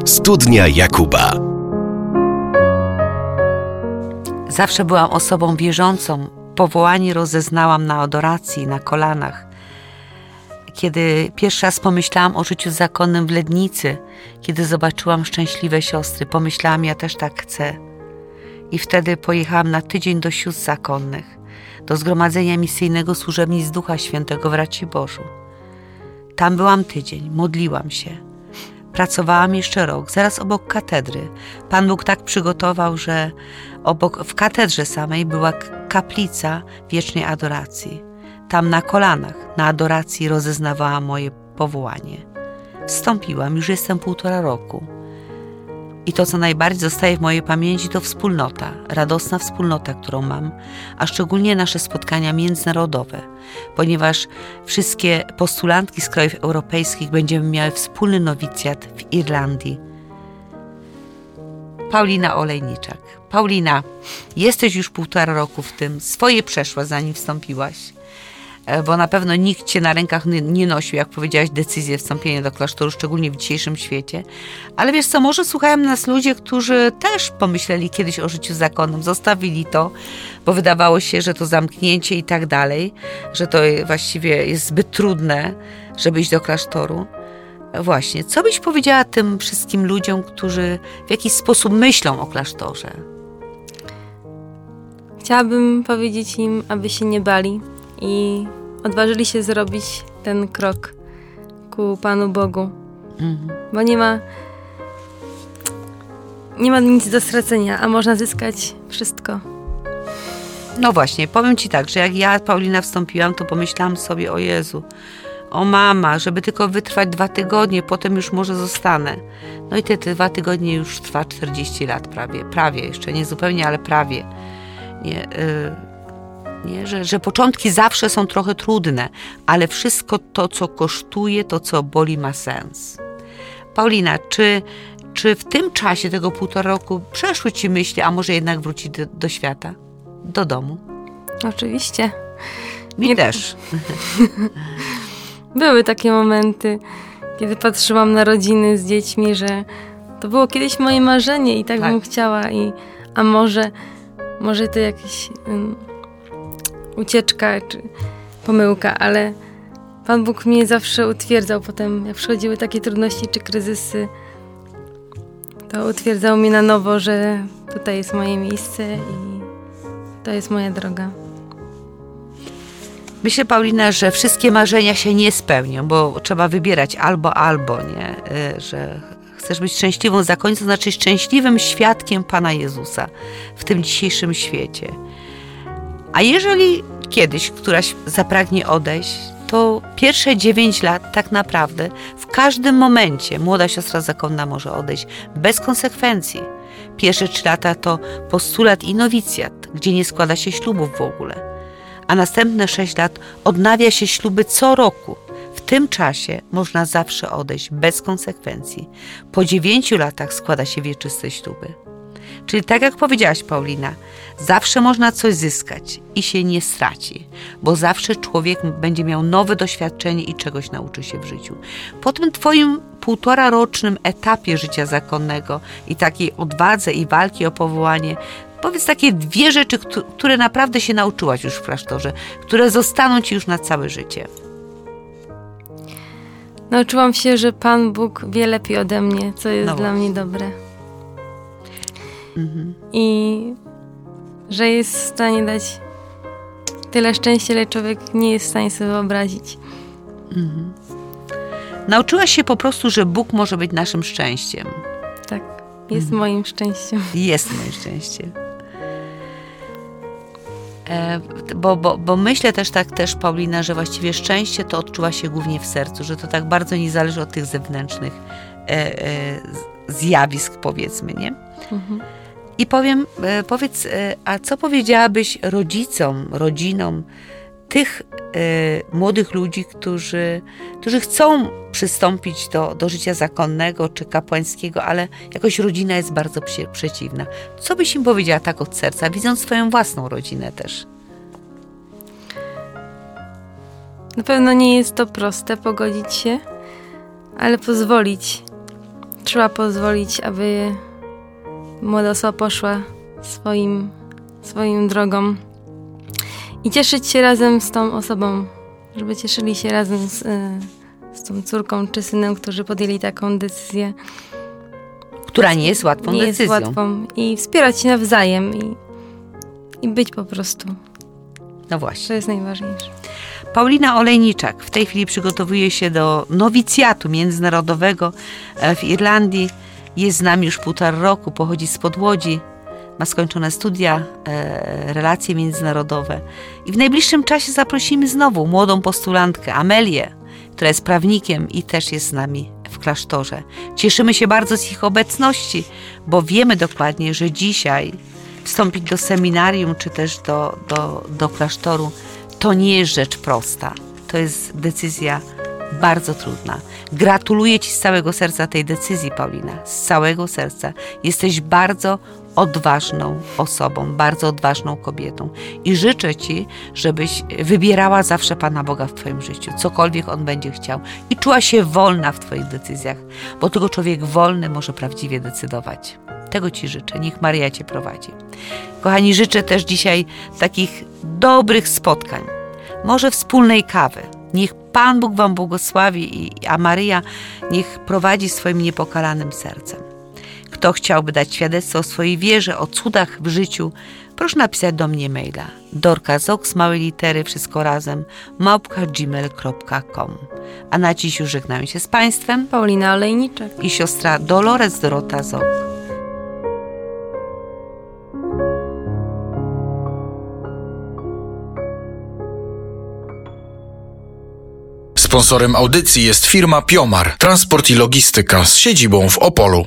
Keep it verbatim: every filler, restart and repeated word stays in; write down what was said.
Studnia Jakuba. Zawsze byłam osobą wierzącą. Powołanie rozeznałam na adoracji, na kolanach. Kiedy pierwszy raz pomyślałam o życiu zakonnym w Lednicy, kiedy zobaczyłam szczęśliwe siostry, pomyślałam, ja też tak chcę. I wtedy pojechałam na tydzień do sióstr zakonnych, do zgromadzenia misyjnego służebnic Ducha Świętego w Raciborzu. Tam byłam tydzień, modliłam się. Pracowałam jeszcze rok, zaraz obok katedry. Pan Bóg tak przygotował, że obok, w katedrze samej była kaplica wiecznej adoracji. Tam na kolanach, na adoracji rozeznawałam moje powołanie. Wstąpiłam, już jestem półtora roku. I to, co najbardziej zostaje w mojej pamięci, to wspólnota, radosna wspólnota, którą mam, a szczególnie nasze spotkania międzynarodowe, ponieważ wszystkie postulantki z krajów europejskich będziemy miały wspólny nowicjat w Irlandii. Paulina Olejniczak. Paulina, jesteś już półtora roku w tym, swoje przeszła, zanim wstąpiłaś, bo na pewno nikt cię na rękach nie nosił, jak powiedziałaś, decyzję wstąpienia do klasztoru, szczególnie w dzisiejszym świecie. Ale wiesz co, może słuchają nas ludzie, którzy też pomyśleli kiedyś o życiu zakonnym, zostawili to, bo wydawało się, że to zamknięcie i tak dalej, że to właściwie jest zbyt trudne, żeby iść do klasztoru. Właśnie, co byś powiedziała tym wszystkim ludziom, którzy w jakiś sposób myślą o klasztorze? Chciałabym powiedzieć im, aby się nie bali i odważyli się zrobić ten krok ku Panu Bogu. Mhm. Bo nie ma nie ma nic do stracenia, a można zyskać wszystko. No właśnie, powiem Ci tak, że jak ja, Paulina, wstąpiłam, to pomyślałam sobie, o Jezu, o mama, żeby tylko wytrwać dwa tygodnie, potem już może zostanę. No i te, te dwa tygodnie już trwa czterdzieści lat prawie, prawie jeszcze, nie zupełnie, ale prawie. Nie, yy, nie, że, że początki zawsze są trochę trudne, ale wszystko to, co kosztuje, to, co boli, ma sens. Paulina, czy, czy w tym czasie tego półtora roku przeszły Ci myśli, a może jednak wrócić do, do świata, do domu? Oczywiście. Mi Nie... też. Były takie momenty, kiedy patrzyłam na rodziny z dziećmi, że to było kiedyś moje marzenie i tak, tak. bym chciała. I, a może, może to jakaś um, ucieczka czy pomyłka, ale Pan Bóg mnie zawsze utwierdzał potem, jak przychodziły takie trudności czy kryzysy, to utwierdzał mnie na nowo, że tutaj jest moje miejsce i to jest moja droga. Myślę, Paulina, że wszystkie marzenia się nie spełnią, bo trzeba wybierać albo, albo, nie? Że chcesz być szczęśliwą zakonnicą, to znaczy szczęśliwym świadkiem Pana Jezusa w tym dzisiejszym świecie. A jeżeli kiedyś któraś zapragnie odejść, to pierwsze dziewięć lat tak naprawdę w każdym momencie młoda siostra zakonna może odejść bez konsekwencji. Pierwsze trzy lata to postulat i nowicjat, gdzie nie składa się ślubów w ogóle. A następne sześć lat odnawia się śluby co roku. W tym czasie można zawsze odejść bez konsekwencji. Po dziewięciu latach składa się wieczyste śluby. Czyli tak jak powiedziałaś, Paulina, zawsze można coś zyskać i się nie straci, bo zawsze człowiek będzie miał nowe doświadczenie i czegoś nauczy się w życiu. Po tym twoim półtora rocznym etapie życia zakonnego i takiej odwadze i walki o powołanie, powiedz takie dwie rzeczy, które naprawdę się nauczyłaś już w klasztorze, które zostaną ci już na całe życie. Nauczyłam się, że Pan Bóg wie lepiej ode mnie, co jest no dla mnie dobre. Mhm. I że jest w stanie dać tyle szczęścia, ile człowiek nie jest w stanie sobie wyobrazić. Mhm. Nauczyłaś się po prostu, że Bóg może być naszym szczęściem. Tak, jest mhm. moim szczęściem. Jest moim szczęściem. E, bo, bo, bo myślę też tak też, Paulina, że właściwie szczęście to odczuwa się głównie w sercu, że to tak bardzo nie zależy od tych zewnętrznych e, e, zjawisk, powiedzmy, nie? Mhm. I powiem, e, powiedz, e, a co powiedziałabyś rodzicom, rodzinom tych e, młodych ludzi, którzy, którzy chcą przystąpić do, do życia zakonnego czy kapłańskiego, ale jakoś rodzina jest bardzo przy, przeciwna. Co byś im powiedziała tak od serca, widząc swoją własną rodzinę też? Na pewno nie jest to proste pogodzić się, ale pozwolić trzeba pozwolić, aby młoda osoba poszła swoim, swoim drogą i cieszyć się razem z tą osobą, żeby cieszyli się razem z, z tą córką czy synem, którzy podjęli taką decyzję. Która nie jest łatwą nie decyzją. jest łatwą. I wspierać się nawzajem i, i być po prostu. No właśnie. To jest najważniejsze. Paulina Olejniczak w tej chwili przygotowuje się do nowicjatu międzynarodowego w Irlandii. Jest z nami już półtora roku, pochodzi spod Łodzi, ma skończone studia, e, relacje międzynarodowe. I w najbliższym czasie zaprosimy znowu młodą postulantkę Amelię, która jest prawnikiem i też jest z nami w klasztorze. Cieszymy się bardzo z ich obecności, bo wiemy dokładnie, że dzisiaj wstąpić do seminarium czy też do, do, do klasztoru to nie jest rzecz prosta. To jest decyzja bardzo trudna. Gratuluję Ci z całego serca tej decyzji, Paulina. Z całego serca. Jesteś bardzo odważną osobą, bardzo odważną kobietą. I życzę Ci, żebyś wybierała zawsze Pana Boga w Twoim życiu, cokolwiek On będzie chciał. I czuła się wolna w Twoich decyzjach, bo tylko człowiek wolny może prawdziwie decydować. Tego Ci życzę. Niech Maryja Cię prowadzi. Kochani, życzę też dzisiaj takich dobrych spotkań. Może wspólnej kawy. Niech Pan Bóg Wam błogosławi, a Maryja niech prowadzi swoim niepokalanym sercem. Kto chciałby dać świadectwo o swojej wierze, o cudach w życiu, proszę napisać do mnie maila dorkazok z małej litery, wszystko razem, małpka gmail kropka com. A na dziś już żegnają się z Państwem Paulina Olejniczak i siostra Dolores Dorota Zok. Sponsorem audycji jest firma Piomar, transport i logistyka z siedzibą w Opolu.